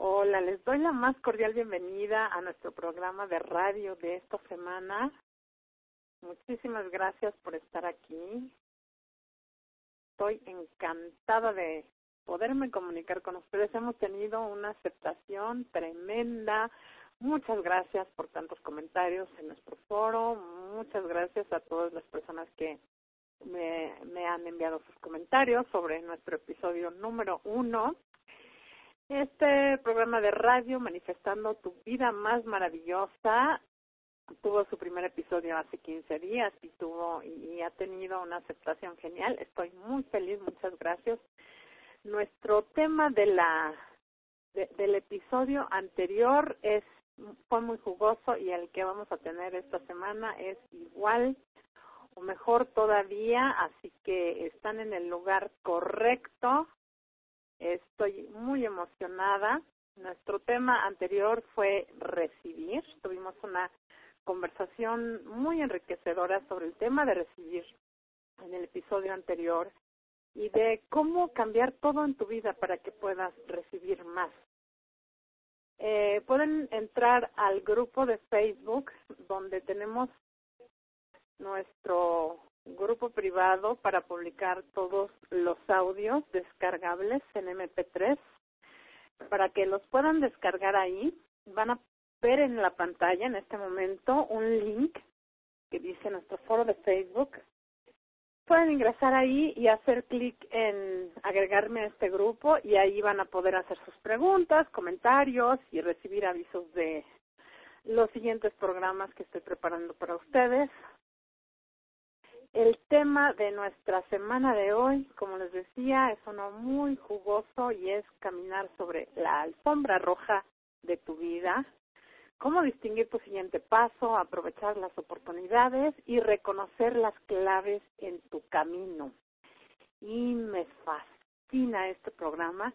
Hola, les doy la más cordial bienvenida a nuestro programa de radio de esta semana. Muchísimas gracias por estar aquí. Estoy encantada de poderme comunicar con ustedes. Hemos tenido una aceptación tremenda. Muchas gracias por tantos comentarios en nuestro foro. Muchas gracias a todas las personas que me han enviado sus comentarios sobre nuestro episodio número 1. Este programa de radio, Manifestando tu Vida Más Maravillosa, tuvo su primer episodio hace 15 días y ha tenido una aceptación genial. Estoy muy feliz, muchas gracias. Nuestro tema del episodio anterior fue muy jugoso y el que vamos a tener esta semana es igual o mejor todavía, así que están en el lugar correcto. Estoy muy emocionada. Nuestro tema anterior fue recibir. Tuvimos una conversación muy enriquecedora sobre el tema de recibir en el episodio anterior y de cómo cambiar todo en tu vida para que puedas recibir más. Pueden entrar al grupo de Facebook donde tenemos nuestro grupo privado para publicar todos los audios descargables en MP3 para que los puedan descargar ahí. Van a ver en la pantalla en este momento un link que dice nuestro foro de Facebook. Pueden ingresar ahí y hacer clic en agregarme a este grupo y ahí van a poder hacer sus preguntas, comentarios y recibir avisos de los siguientes programas que estoy preparando para ustedes. El tema de nuestra semana de hoy, como les decía, es uno muy jugoso y es caminar sobre la alfombra roja de tu vida. Cómo distinguir tu siguiente paso, aprovechar las oportunidades y reconocer las claves en tu camino. Y me fascina este programa.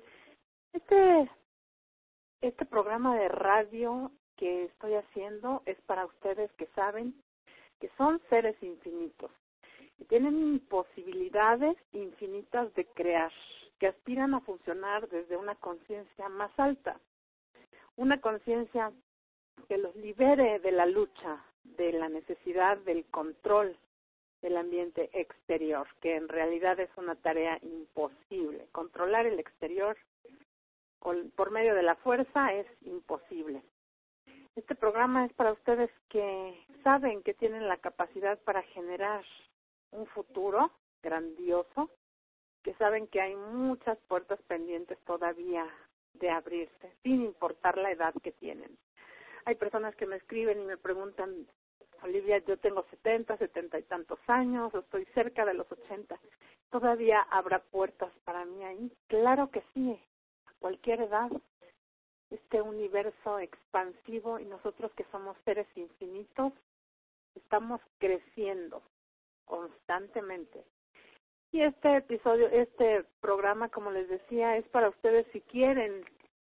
Este programa de radio que estoy haciendo es para ustedes que saben que son seres infinitos. Que tienen posibilidades infinitas de crear, que aspiran a funcionar desde una conciencia más alta, una conciencia que los libere de la lucha, de la necesidad del control del ambiente exterior, que en realidad es una tarea imposible. Controlar el exterior por medio de la fuerza es imposible. Este programa es para ustedes que saben que tienen la capacidad para generar un futuro grandioso, que saben que hay muchas puertas pendientes todavía de abrirse, sin importar la edad que tienen. Hay personas que me escriben y me preguntan, Olivia, yo tengo 70 y tantos años, estoy cerca de los 80, ¿todavía habrá puertas para mí ahí? Claro que sí, a cualquier edad. Este universo expansivo y nosotros que somos seres infinitos, estamos creciendo constantemente. Y este programa, como les decía, es para ustedes si quieren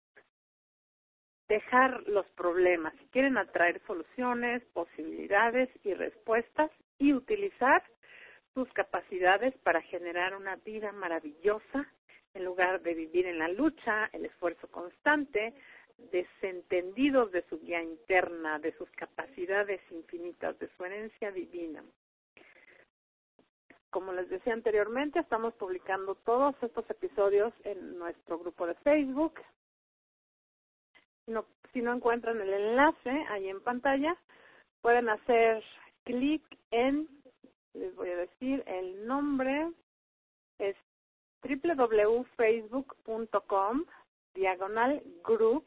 dejar los problemas, si quieren atraer soluciones, posibilidades y respuestas y utilizar sus capacidades para generar una vida maravillosa en lugar de vivir en la lucha, el esfuerzo constante, desentendidos de su guía interna, de sus capacidades infinitas, de su herencia divina. Como les decía anteriormente, estamos publicando todos estos episodios en nuestro grupo de Facebook. Si no encuentran el enlace ahí en pantalla, pueden hacer clic en, les voy a decir, el nombre es www.facebook.com/groups,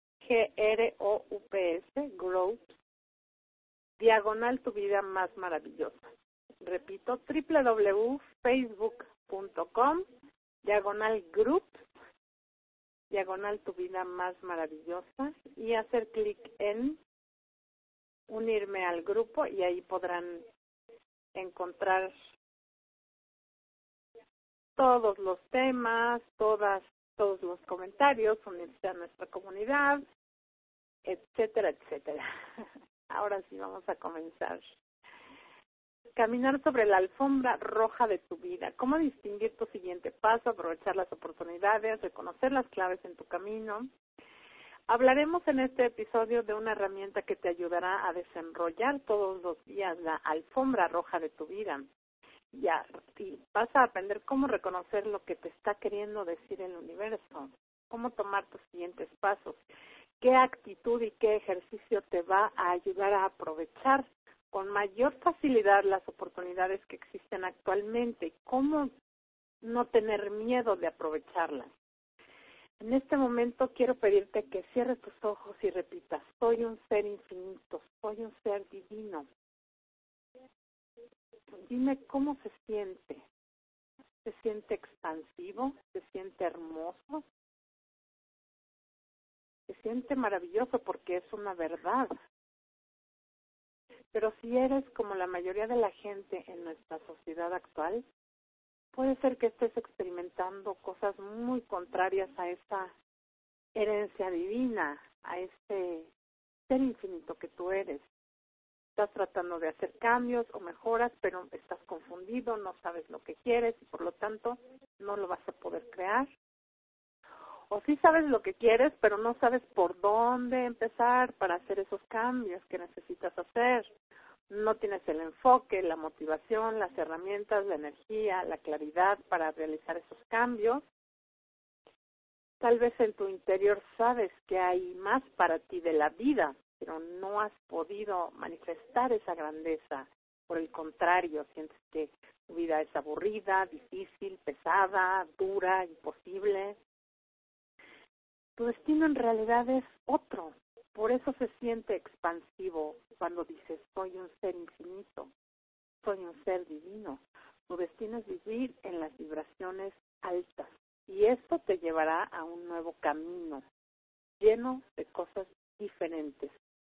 groups, diagonal tu vida más maravillosa. Repito, www.facebook.com/groups, diagonal tu vida más maravillosa y hacer clic en unirme al grupo y ahí podrán encontrar todos los temas, todos los comentarios, unirse a nuestra comunidad, etcétera, etcétera. Ahora sí vamos a comenzar. Caminar sobre la alfombra roja de tu vida. ¿Cómo distinguir tu siguiente paso, aprovechar las oportunidades, reconocer las claves en tu camino? Hablaremos en este episodio de una herramienta que te ayudará a desenrollar todos los días la alfombra roja de tu vida. Y vas a aprender cómo reconocer lo que te está queriendo decir el universo, cómo tomar tus siguientes pasos, qué actitud y qué ejercicio te va a ayudar a aprovechar con mayor facilidad las oportunidades que existen actualmente, cómo no tener miedo de aprovecharlas. En este momento quiero pedirte que cierres tus ojos y repitas: soy un ser infinito, soy un ser divino. Dime cómo se siente. ¿Se siente expansivo? ¿Se siente hermoso? Se siente maravilloso porque es una verdad. Pero si eres como la mayoría de la gente en nuestra sociedad actual, puede ser que estés experimentando cosas muy contrarias a esa herencia divina, a ese ser infinito que tú eres. Estás tratando de hacer cambios o mejoras, pero estás confundido, no sabes lo que quieres y por lo tanto no lo vas a poder crear. O sí sabes lo que quieres, pero no sabes por dónde empezar para hacer esos cambios que necesitas hacer. No tienes el enfoque, la motivación, las herramientas, la energía, la claridad para realizar esos cambios. Tal vez en tu interior sabes que hay más para ti de la vida, pero no has podido manifestar esa grandeza. Por el contrario, sientes que tu vida es aburrida, difícil, pesada, dura, imposible. Tu destino en realidad es otro. Por eso se siente expansivo cuando dices: soy un ser infinito, soy un ser divino. Tu destino es vivir en las vibraciones altas. Y esto te llevará a un nuevo camino, lleno de cosas diferentes.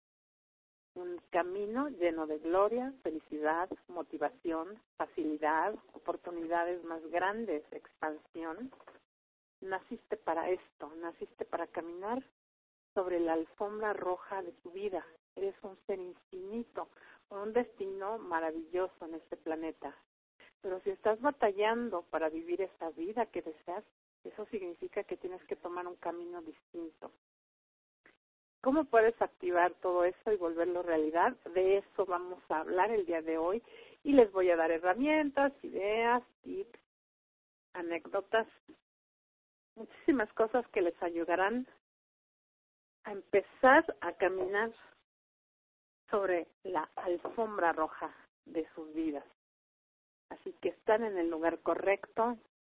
Un camino lleno de gloria, felicidad, motivación, facilidad, oportunidades más grandes, expansión. Naciste para esto, naciste para caminar sobre la alfombra roja de tu vida. Eres un ser infinito, con un destino maravilloso en este planeta. Pero si estás batallando para vivir esa vida que deseas, eso significa que tienes que tomar un camino distinto. ¿Cómo puedes activar todo eso y volverlo realidad? De eso vamos a hablar el día de hoy y les voy a dar herramientas, ideas, tips, anécdotas, muchísimas cosas que les ayudarán a empezar a caminar sobre la alfombra roja de sus vidas. Así que están en el lugar correcto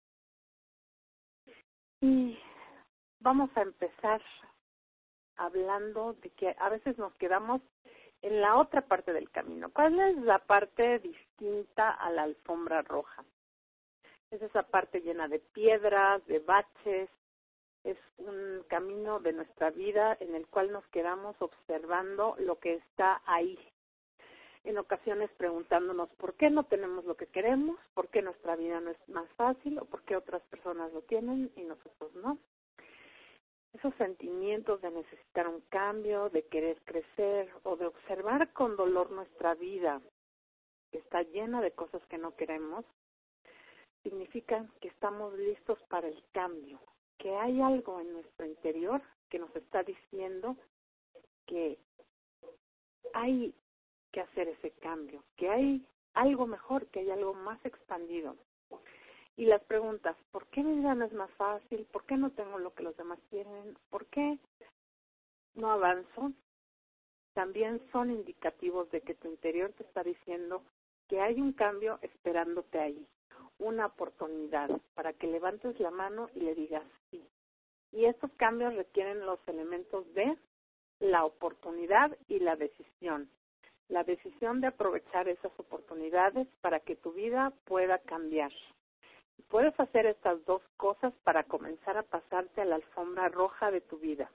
y vamos a empezar hablando de que a veces nos quedamos en la otra parte del camino. ¿Cuál es la parte distinta a la alfombra roja? Es esa parte llena de piedras, de baches. Es un camino de nuestra vida en el cual nos quedamos observando lo que está ahí. En ocasiones preguntándonos por qué no tenemos lo que queremos, por qué nuestra vida no es más fácil o por qué otras personas lo tienen y nosotros no. Esos sentimientos de necesitar un cambio, de querer crecer o de observar con dolor nuestra vida, que está llena de cosas que no queremos, significan que estamos listos para el cambio, que hay algo en nuestro interior que nos está diciendo que hay que hacer ese cambio, que hay algo mejor, que hay algo más expandido. Y las preguntas: ¿por qué mi vida no es más fácil? ¿Por qué no tengo lo que los demás tienen? ¿Por qué no avanzo? También son indicativos de que tu interior te está diciendo que hay un cambio esperándote ahí, una oportunidad para que levantes la mano y le digas sí. Y estos cambios requieren los elementos de la oportunidad y la decisión. La decisión de aprovechar esas oportunidades para que tu vida pueda cambiar. Puedes hacer estas dos cosas para comenzar a pasarte a la alfombra roja de tu vida.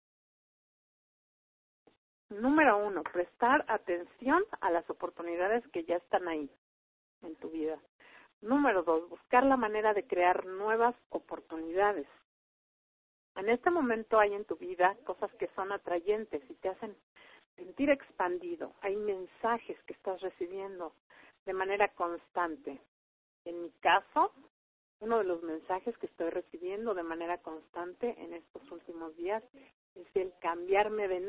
Número 1, prestar atención a las oportunidades que ya están ahí en tu vida. Número 2, buscar la manera de crear nuevas oportunidades. En este momento hay en tu vida cosas que son atrayentes y te hacen sentir expandido. Hay mensajes que estás recibiendo de manera constante. En mi caso, uno de los mensajes que estoy recibiendo de manera constante en estos últimos días es el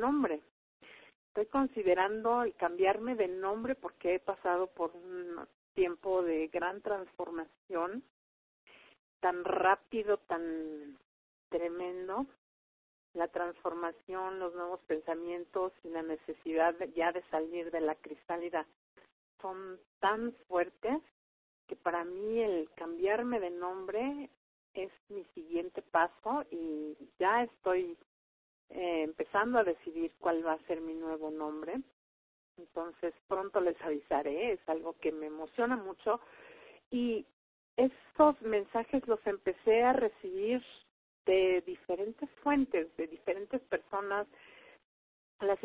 nombre. Estoy considerando el cambiarme de nombre porque he pasado por un tiempo de gran transformación, tan rápido, tan tremendo. La transformación, los nuevos pensamientos y la necesidad ya de salir de la crisálida son tan fuertes que para mí el cambiarme de nombre es mi siguiente paso y ya estoy empezando a decidir cuál va a ser mi nuevo nombre. Entonces pronto les avisaré, es algo que me emociona mucho y estos mensajes los empecé a recibir de diferentes fuentes, de diferentes personas. La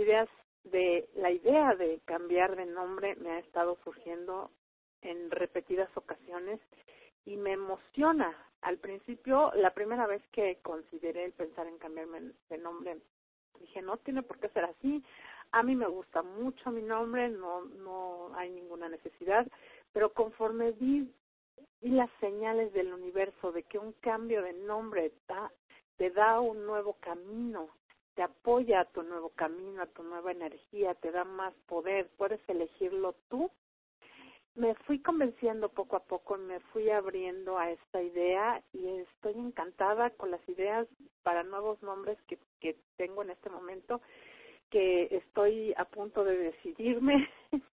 idea de cambiar de nombre me ha estado surgiendo en repetidas ocasiones y me emociona. Al principio, la primera vez que consideré el pensar en cambiarme de nombre, dije, no tiene por qué ser así. A mí me gusta mucho mi nombre, no hay ninguna necesidad, pero conforme vi las señales del universo de que un cambio de nombre te da un nuevo camino, te apoya a tu nuevo camino, a tu nueva energía, te da más poder, puedes elegirlo tú. Me fui convenciendo poco a poco, me fui abriendo a esta idea y estoy encantada con las ideas para nuevos nombres que tengo en este momento, que estoy a punto de decidirme.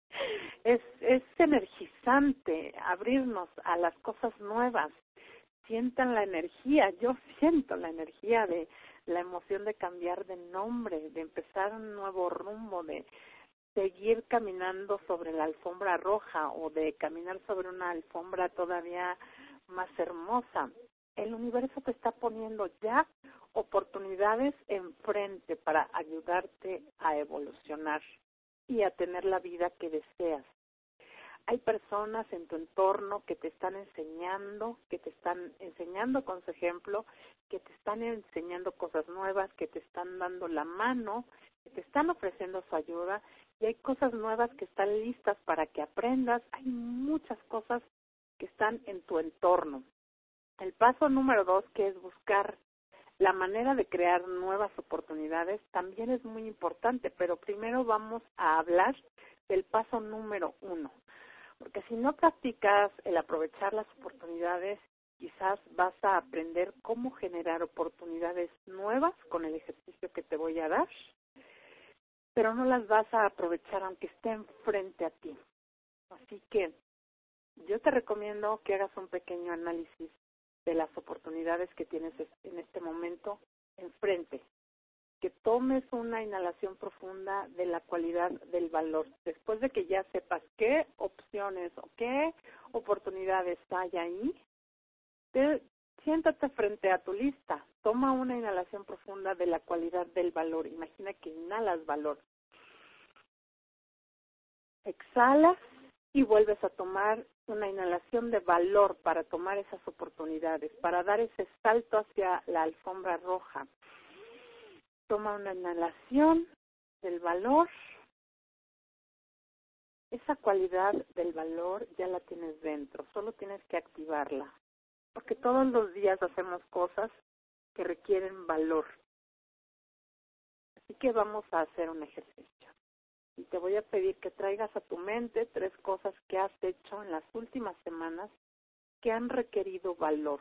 Es energizante abrirnos a las cosas nuevas. Sientan la energía, yo siento la energía de la emoción de cambiar de nombre, de empezar un nuevo rumbo, de seguir caminando sobre la alfombra roja o de caminar sobre una alfombra todavía más hermosa. El universo te está poniendo ya oportunidades enfrente para ayudarte a evolucionar y a tener la vida que deseas. Hay personas en tu entorno que te están enseñando con su ejemplo, que te están enseñando cosas nuevas, que te están dando la mano, que te están ofreciendo su ayuda y hay cosas nuevas que están listas para que aprendas. Hay muchas cosas que están en tu entorno. El paso número 2, que es buscar la manera de crear nuevas oportunidades, también es muy importante, pero primero vamos a hablar del paso número 1. Porque si no practicas el aprovechar las oportunidades, quizás vas a aprender cómo generar oportunidades nuevas con el ejercicio que te voy a dar, pero no las vas a aprovechar aunque estén frente a ti. Así que yo te recomiendo que hagas un pequeño análisis de las oportunidades que tienes en este momento enfrente, que tomes una inhalación profunda de la cualidad del valor. Después de que ya sepas qué opciones o qué oportunidades hay ahí, siéntate frente a tu lista. Toma una inhalación profunda de la cualidad del valor. Imagina que inhalas valor. Exhalas y vuelves a tomar una inhalación de valor para tomar esas oportunidades, para dar ese salto hacia la alfombra roja. Toma una inhalación del valor. Esa cualidad del valor ya la tienes dentro, solo tienes que activarla. Porque todos los días hacemos cosas que requieren valor. Así que vamos a hacer un ejercicio. Y te voy a pedir que traigas a tu mente 3 cosas que has hecho en las últimas semanas que han requerido valor.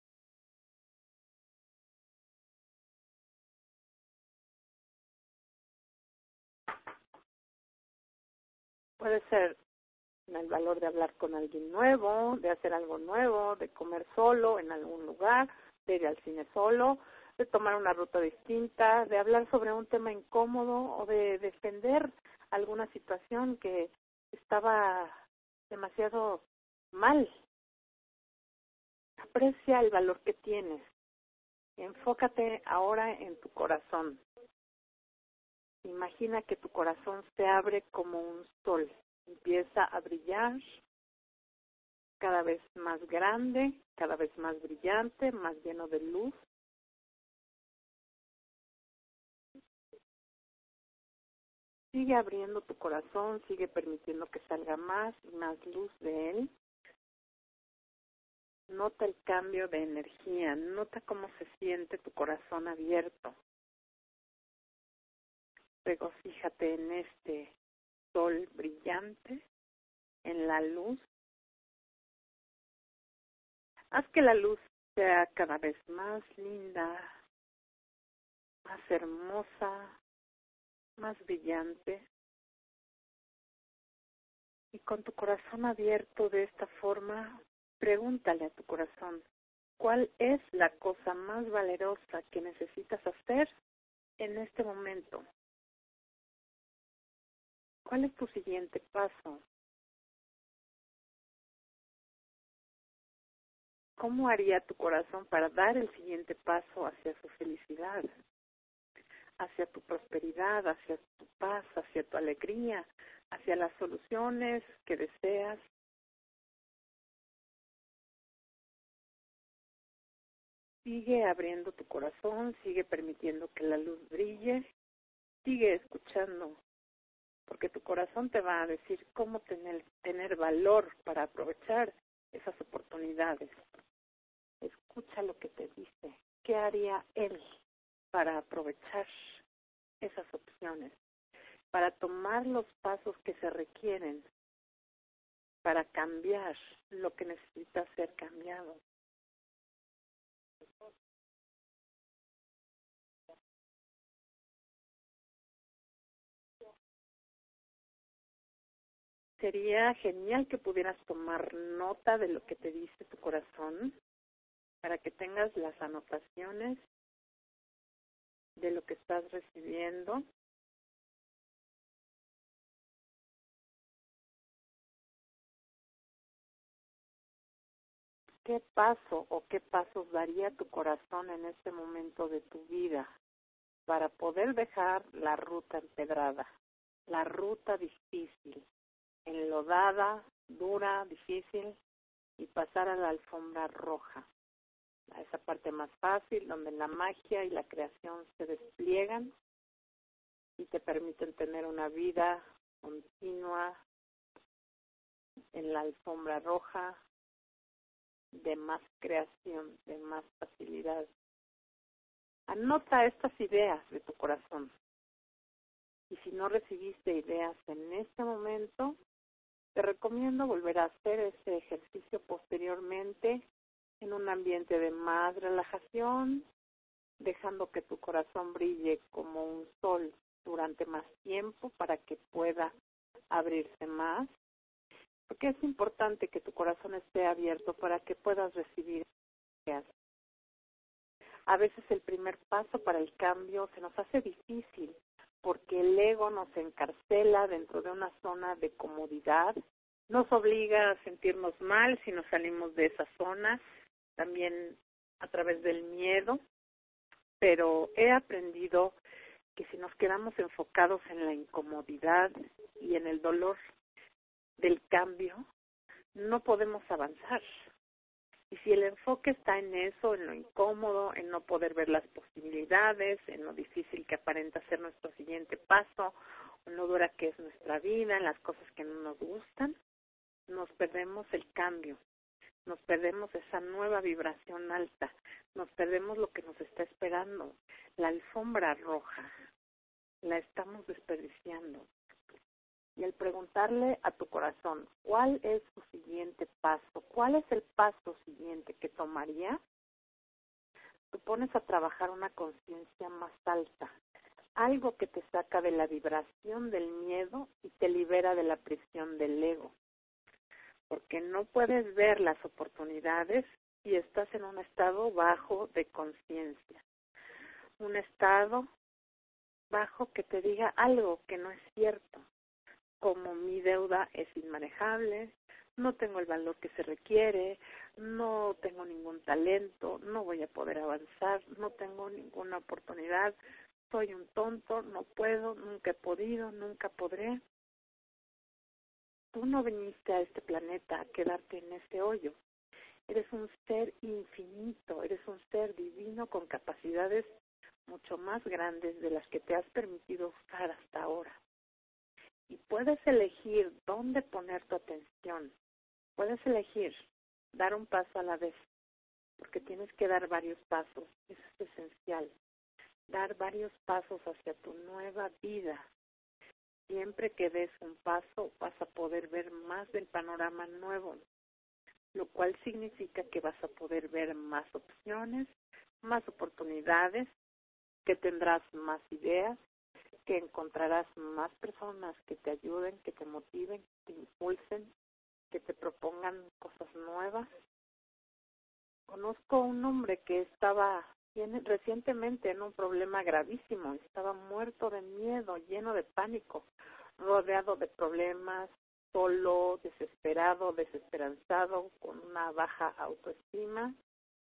Puede ser el valor de hablar con alguien nuevo, de hacer algo nuevo, de comer solo en algún lugar, de ir al cine solo, de tomar una ruta distinta, de hablar sobre un tema incómodo o de defender alguna situación que estaba demasiado mal. Aprecia el valor que tienes. Enfócate ahora en tu corazón. Imagina que tu corazón se abre como un sol. Empieza a brillar cada vez más grande, cada vez más brillante, más lleno de luz. Sigue abriendo tu corazón, sigue permitiendo que salga más y más luz de él. Nota el cambio de energía, nota cómo se siente tu corazón abierto. Regocíjate en este sol brillante, en la luz. Haz que la luz sea cada vez más linda, más hermosa, más brillante. Y con tu corazón abierto de esta forma, pregúntale a tu corazón, ¿cuál es la cosa más valerosa que necesitas hacer en este momento? ¿Cuál es tu siguiente paso? ¿Cómo haría tu corazón para dar el siguiente paso hacia su felicidad, hacia tu prosperidad, hacia tu paz, hacia tu alegría, hacia las soluciones que deseas? Sigue abriendo tu corazón, sigue permitiendo que la luz brille, sigue escuchando, porque tu corazón te va a decir cómo tener valor para aprovechar esas oportunidades. Escucha lo que te dice. ¿Qué haría él para aprovechar esas opciones? Para tomar los pasos que se requieren para cambiar lo que necesita ser cambiado. Sería genial que pudieras tomar nota de lo que te dice tu corazón para que tengas las anotaciones de lo que estás recibiendo. ¿Qué paso o qué pasos daría tu corazón en este momento de tu vida para poder dejar la ruta empedrada, la ruta difícil, enlodada, dura, difícil, y pasar a la alfombra roja, a esa parte más fácil donde la magia y la creación se despliegan y te permiten tener una vida continua en la alfombra roja de más creación, de más facilidad. Anota estas ideas de tu corazón. Y si no recibiste ideas en este momento, te recomiendo volver a hacer ese ejercicio posteriormente en un ambiente de más relajación, dejando que tu corazón brille como un sol durante más tiempo para que pueda abrirse más. Porque es importante que tu corazón esté abierto para que puedas recibir ideas. A veces el primer paso para el cambio se nos hace difícil porque el ego nos encarcela dentro de una zona de comodidad, nos obliga a sentirnos mal si nos salimos de esa zona, también a través del miedo, pero he aprendido que si nos quedamos enfocados en la incomodidad y en el dolor del cambio, no podemos avanzar. Y si el enfoque está en eso, en lo incómodo, en no poder ver las posibilidades, en lo difícil que aparenta ser nuestro siguiente paso, en lo dura que es nuestra vida, en las cosas que no nos gustan, nos perdemos el cambio, nos perdemos esa nueva vibración alta, nos perdemos lo que nos está esperando, la alfombra roja, la estamos desperdiciando. Y al preguntarle a tu corazón, ¿cuál es su siguiente paso? ¿Cuál es el paso siguiente que tomaría? Tú pones a trabajar una conciencia más alta, algo que te saca de la vibración del miedo y te libera de la prisión del ego. Porque no puedes ver las oportunidades si estás en un estado bajo de conciencia. Un estado bajo que te diga algo que no es cierto, como mi deuda es inmanejable, no tengo el valor que se requiere, no tengo ningún talento, no voy a poder avanzar, no tengo ninguna oportunidad, soy un tonto, no puedo, nunca he podido, nunca podré. Tú no viniste a este planeta a quedarte en ese hoyo. Eres un ser infinito, eres un ser divino con capacidades mucho más grandes de las que te has permitido usar hasta ahora. Y puedes elegir dónde poner tu atención. Puedes elegir dar un paso a la vez, porque tienes que dar varios pasos. Eso es esencial. dar varios pasos hacia tu nueva vida. Siempre que des un paso vas a poder ver más del panorama nuevo, lo cual significa que vas a poder ver más opciones, más oportunidades, que tendrás más ideas, que encontrarás más personas que te ayuden, que te motiven, que te impulsen, que te propongan cosas nuevas. Conozco un hombre que estaba recientemente en un problema gravísimo, estaba muerto de miedo, lleno de pánico, rodeado de problemas, solo, desesperado, desesperanzado, con una baja autoestima.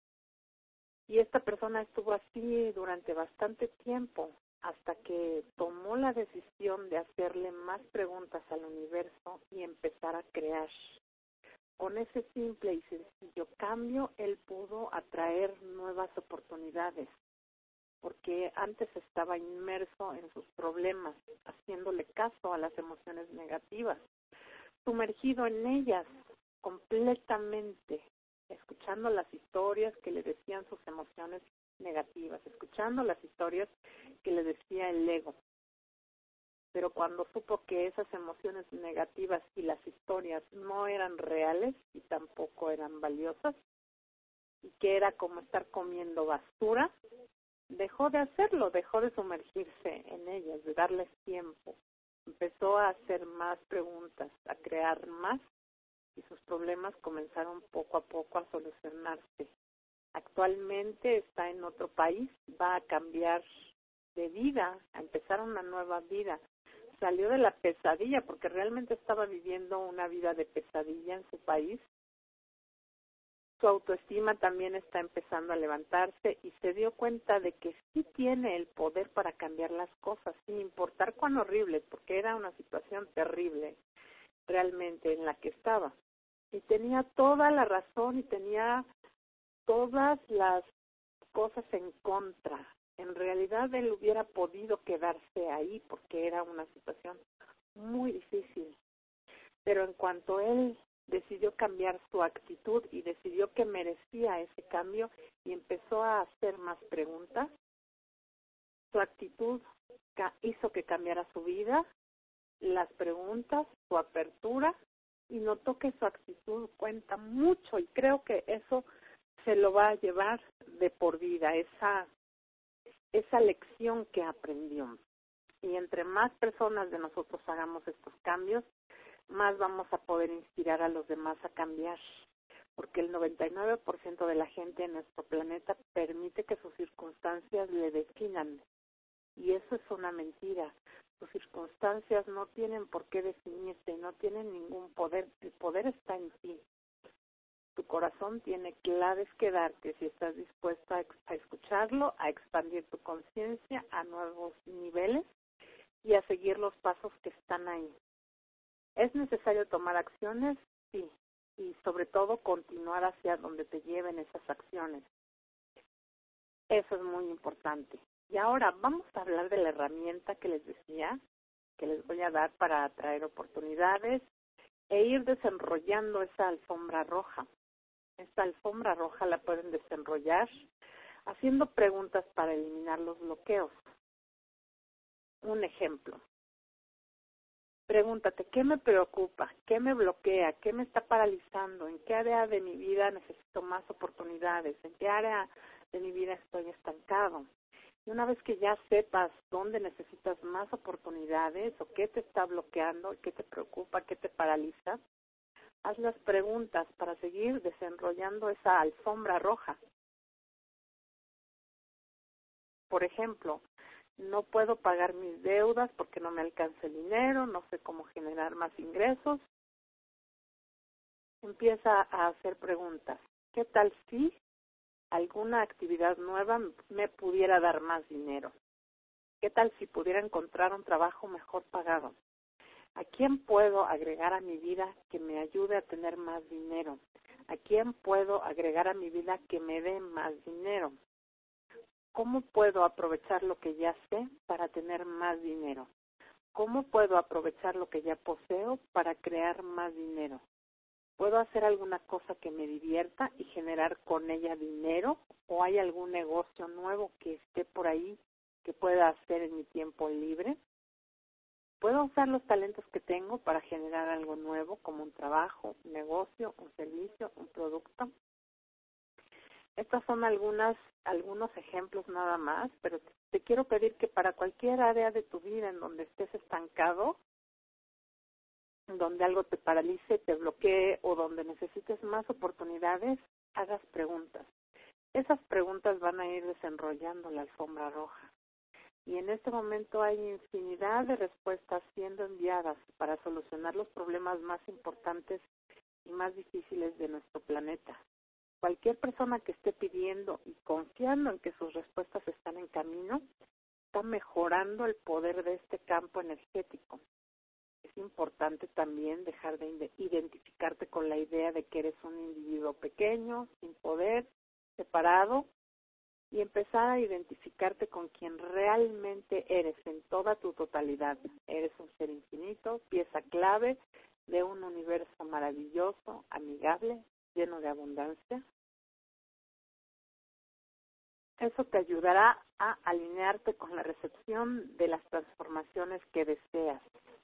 Y esta persona estuvo así durante bastante tiempo, hasta que tomó la decisión de hacerle más preguntas al universo y empezar a crear. Con ese simple y sencillo cambio, él pudo atraer nuevas oportunidades, porque antes estaba inmerso en sus problemas, haciéndole caso a las emociones negativas, sumergido en ellas completamente, escuchando las historias que le decían sus emociones negativas, escuchando las historias que le decía el ego. Pero cuando supo que esas emociones negativas y las historias no eran reales y tampoco eran valiosas, y que era como estar comiendo basura, dejó de hacerlo, dejó de sumergirse en ellas, de darles tiempo. Empezó a hacer más preguntas, a crear más, y sus problemas comenzaron poco a poco a solucionarse. Actualmente está en otro país, va a cambiar de vida, a empezar una nueva vida. Salió de la pesadilla, porque realmente estaba viviendo una vida de pesadilla en su país. Su autoestima también está empezando a levantarse y se dio cuenta de que sí tiene el poder para cambiar las cosas, sin importar cuán horrible, porque era una situación terrible realmente en la que estaba. Y tenía toda la razón y tenía todas las cosas en contra. En realidad él hubiera podido quedarse ahí porque era una situación muy difícil. Pero en cuanto él decidió cambiar su actitud y decidió que merecía ese cambio y empezó a hacer más preguntas, su actitud hizo que cambiara su vida, las preguntas, su apertura, y notó que su actitud cuenta mucho y creo que eso se lo va a llevar de por vida, esa lección que aprendió. Y entre más personas de nosotros hagamos estos cambios, más vamos a poder inspirar a los demás a cambiar, porque el 99% de la gente en nuestro planeta permite que sus circunstancias le definan, y eso es una mentira. Sus circunstancias no tienen por qué definirte, no tienen ningún poder, el poder está en ti. Tu corazón tiene claves que darte si estás dispuesto a escucharlo, a expandir tu conciencia a nuevos niveles y a seguir los pasos que están ahí. ¿Es necesario tomar acciones? Sí, y sobre todo continuar hacia donde te lleven esas acciones. Eso es muy importante. Y ahora vamos a hablar de la herramienta que les decía, que les voy a dar para atraer oportunidades e ir desenrollando esa alfombra roja. Esta alfombra roja la pueden desenrollar haciendo preguntas para eliminar los bloqueos. Un ejemplo. Pregúntate, ¿qué me preocupa? ¿Qué me bloquea? ¿Qué me está paralizando? ¿En qué área de mi vida necesito más oportunidades? ¿En qué área de mi vida estoy estancado? Y una vez que ya sepas dónde necesitas más oportunidades o qué te está bloqueando, qué te preocupa, qué te paraliza, haz las preguntas para seguir desenrollando esa alfombra roja. Por ejemplo, no puedo pagar mis deudas porque no me alcanza el dinero, no sé cómo generar más ingresos. Empieza a hacer preguntas. ¿Qué tal si alguna actividad nueva me pudiera dar más dinero? ¿Qué tal si pudiera encontrar un trabajo mejor pagado? ¿A quién puedo agregar a mi vida que me ayude a tener más dinero? ¿A quién puedo agregar a mi vida que me dé más dinero? ¿Cómo puedo aprovechar lo que ya sé para tener más dinero? ¿Cómo puedo aprovechar lo que ya poseo para crear más dinero? ¿Puedo hacer alguna cosa que me divierta y generar con ella dinero? ¿O hay algún negocio nuevo que esté por ahí que pueda hacer en mi tiempo libre. Puedo usar los talentos que tengo para generar algo nuevo, como un trabajo, un negocio, un servicio, un producto. Estos son algunos ejemplos nada más, pero te quiero pedir que para cualquier área de tu vida en donde estés estancado, donde algo te paralice, te bloquee o donde necesites más oportunidades, hagas preguntas. Esas preguntas van a ir desenrollando la alfombra roja. Y en este momento hay infinidad de respuestas siendo enviadas para solucionar los problemas más importantes y más difíciles de nuestro planeta. Cualquier persona que esté pidiendo y confiando en que sus respuestas están en camino, está mejorando el poder de este campo energético. Es importante también dejar de identificarte con la idea de que eres un individuo pequeño, sin poder, separado, y empezar a identificarte con quien realmente eres en toda tu totalidad. Eres un ser infinito, pieza clave de un universo maravilloso, amigable, lleno de abundancia. Eso te ayudará a alinearte con la recepción de las transformaciones que deseas.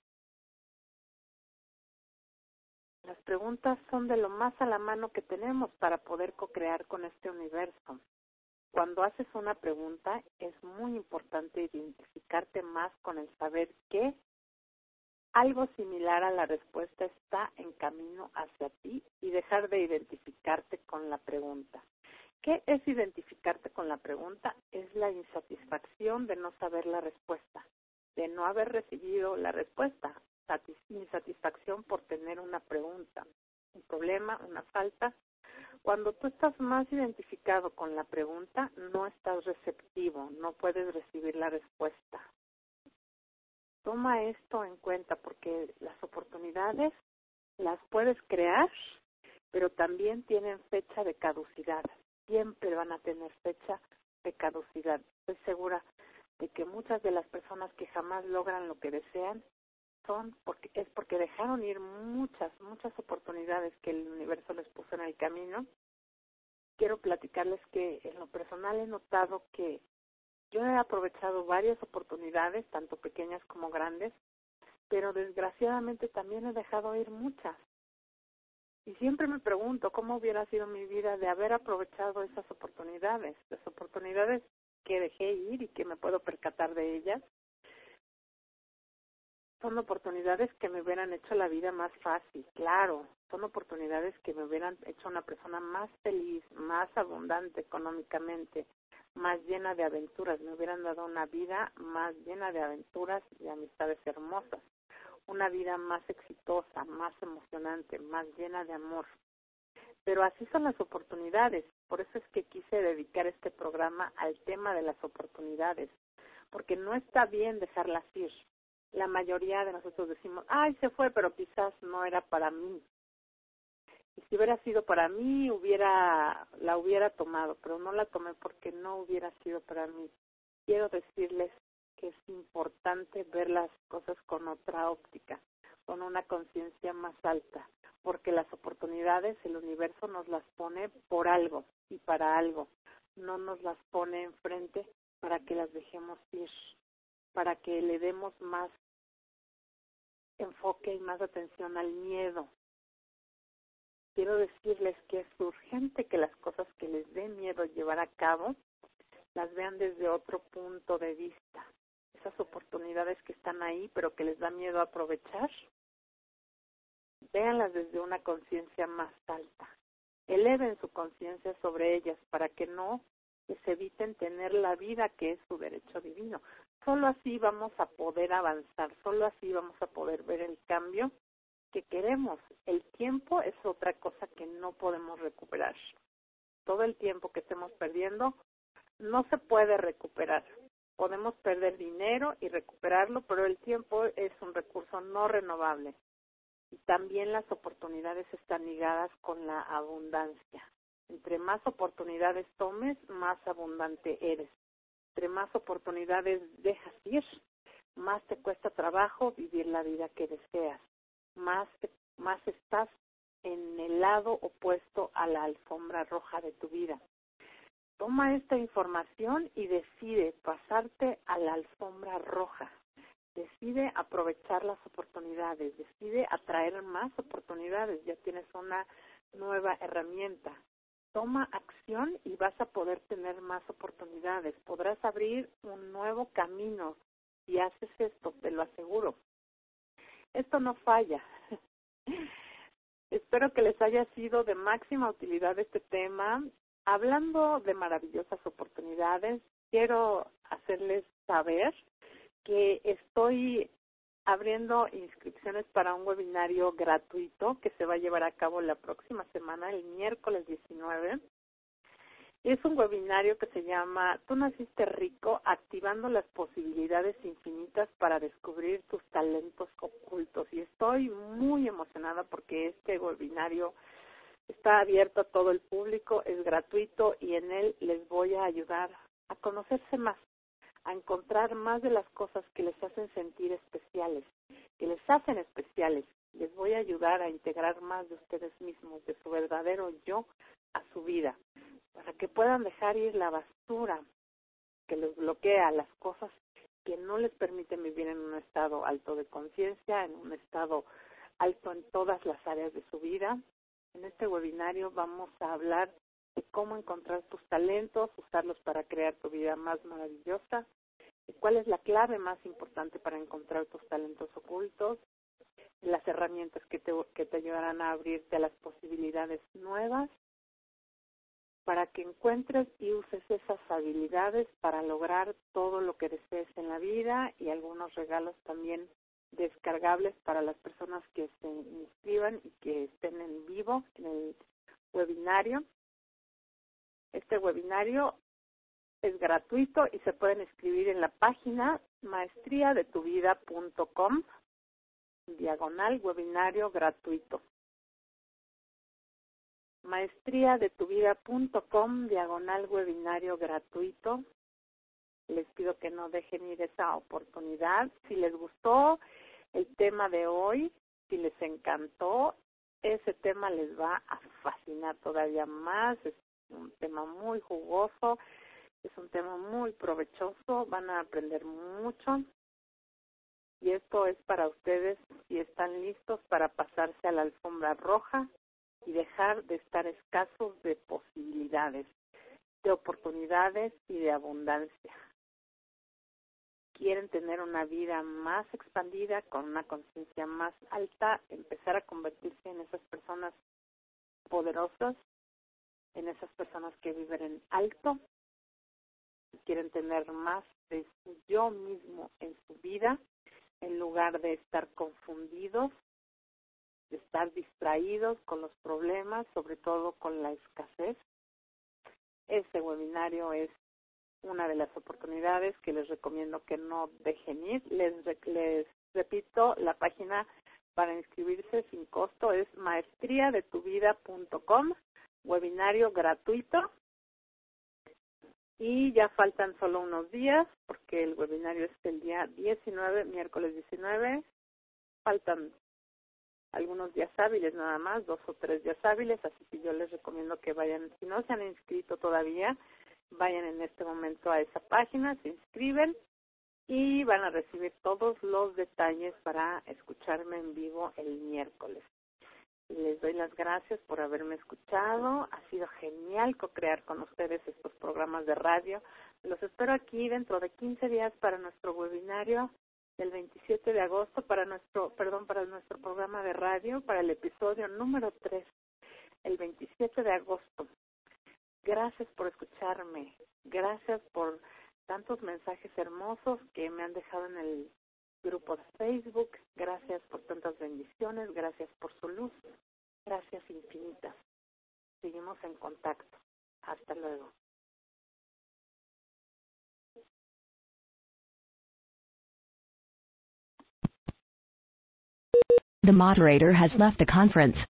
Las preguntas son de lo más a la mano que tenemos para poder co-crear con este universo. Cuando haces una pregunta, es muy importante identificarte más con el saber que algo similar a la respuesta está en camino hacia ti y dejar de identificarte con la pregunta. ¿Qué es identificarte con la pregunta? Es la insatisfacción de no saber la respuesta, de no haber recibido la respuesta, insatisfacción por tener una pregunta, un problema, una falta. Cuando tú estás más identificado con la pregunta, no estás receptivo, no puedes recibir la respuesta. Toma esto en cuenta porque las oportunidades las puedes crear, pero también tienen fecha de caducidad. Siempre van a tener fecha de caducidad. Estoy segura de que muchas de las personas que jamás logran lo que desean es porque dejaron ir muchas oportunidades que el universo les puso en el camino. Quiero platicarles que en lo personal he notado que yo he aprovechado varias oportunidades, tanto pequeñas como grandes, pero desgraciadamente también he dejado ir muchas. Y siempre me pregunto cómo hubiera sido mi vida de haber aprovechado esas oportunidades, las oportunidades que dejé ir y que me puedo percatar de ellas. Son oportunidades que me hubieran hecho la vida más fácil, claro. Son oportunidades que me hubieran hecho una persona más feliz, más abundante económicamente, más llena de aventuras. Me hubieran dado una vida más llena de aventuras y amistades hermosas. Una vida más exitosa, más emocionante, más llena de amor. Pero así son las oportunidades. Por eso es que quise dedicar este programa al tema de las oportunidades. Porque no está bien dejarlas ir. La mayoría de nosotros decimos, ay, se fue, pero quizás no era para mí. Y si hubiera sido para mí, la hubiera tomado, pero no la tomé porque no hubiera sido para mí. Quiero decirles que es importante ver las cosas con otra óptica, con una conciencia más alta, porque las oportunidades el universo nos las pone por algo y para algo. No nos las pone enfrente para que las dejemos ir, para que le demos más enfoque y más atención al miedo. Quiero decirles que es urgente que las cosas que les dé miedo llevar a cabo las vean desde otro punto de vista. Esas oportunidades que están ahí pero que les da miedo aprovechar, véanlas desde una conciencia más alta. Eleven su conciencia sobre ellas para que no les eviten tener la vida que es su derecho divino. Solo así vamos a poder avanzar, solo así vamos a poder ver el cambio que queremos. El tiempo es otra cosa que no podemos recuperar. Todo el tiempo que estemos perdiendo no se puede recuperar. Podemos perder dinero y recuperarlo, pero el tiempo es un recurso no renovable. Y también las oportunidades están ligadas con la abundancia. Entre más oportunidades tomes, más abundante eres. Entre más oportunidades dejas ir, más te cuesta trabajo vivir la vida que deseas. Más estás en el lado opuesto a la alfombra roja de tu vida. Toma esta información y decide pasarte a la alfombra roja. Decide aprovechar las oportunidades, decide atraer más oportunidades. Ya tienes una nueva herramienta. Toma acción y vas a poder tener más oportunidades. Podrás abrir un nuevo camino si haces esto, te lo aseguro. Esto no falla. Espero que les haya sido de máxima utilidad este tema. Hablando de maravillosas oportunidades, quiero hacerles saber que estoy abriendo inscripciones para un webinario gratuito que se va a llevar a cabo la próxima semana, el miércoles 19. Es un webinario que se llama Tú naciste rico, activando las posibilidades infinitas para descubrir tus talentos ocultos. Y estoy muy emocionada porque este webinario está abierto a todo el público, es gratuito y en él les voy a ayudar a conocerse más, a encontrar más de las cosas que les hacen sentir especiales, que les hacen especiales. Les voy a ayudar a integrar más de ustedes mismos, de su verdadero yo, a su vida, para que puedan dejar ir la basura que les bloquea, las cosas que no les permiten vivir en un estado alto de conciencia, en un estado alto en todas las áreas de su vida. En este webinario vamos a hablar de cómo encontrar tus talentos, usarlos para crear tu vida más maravillosa, y cuál es la clave más importante para encontrar tus talentos ocultos, las herramientas que te ayudarán a abrirte a las posibilidades nuevas, para que encuentres y uses esas habilidades para lograr todo lo que desees en la vida, y algunos regalos también descargables para las personas que se inscriban y que estén en vivo en el webinario. Este webinario es gratuito y se pueden inscribir en la página maestriadetuvida.com /webinario gratuito. maestriadetuvida.com /webinario gratuito. Les pido que no dejen ir esa oportunidad. Si les gustó el tema de hoy, si les encantó, ese tema les va a fascinar todavía más. Es un tema muy jugoso, es un tema muy provechoso, van a aprender mucho. Y esto es para ustedes si están listos para pasarse a la alfombra roja y dejar de estar escasos de posibilidades, de oportunidades y de abundancia. Quieren tener una vida más expandida, con una conciencia más alta, empezar a convertirse en esas personas poderosas, en esas personas que viven en alto, y quieren tener más de su yo mismo en su vida, en lugar de estar confundidos, de estar distraídos con los problemas, sobre todo con la escasez. Ese webinario es una de las oportunidades que les recomiendo que no dejen ir. Les repito, la página para inscribirse sin costo es maestriadetuvida.com, webinario gratuito. Y ya faltan solo unos días, porque el webinario es el día 19, miércoles 19. Faltan algunos días hábiles nada más, 2 o 3 días hábiles, así que yo les recomiendo que vayan, si no se han inscrito todavía, vayan en este momento a esa página, se inscriben y van a recibir todos los detalles para escucharme en vivo el miércoles. Les doy las gracias por haberme escuchado. Ha sido genial co-crear con ustedes estos programas de radio. Los espero aquí dentro de 15 días para nuestro webinario del 27 de agosto, para nuestro programa de radio, para el episodio número 3, el 27 de agosto. Gracias por escucharme. Gracias por tantos mensajes hermosos que me han dejado en el grupo de Facebook. Gracias por tantas bendiciones. Gracias por su luz. Gracias infinitas. Seguimos en contacto. Hasta luego. The moderator has left the conference.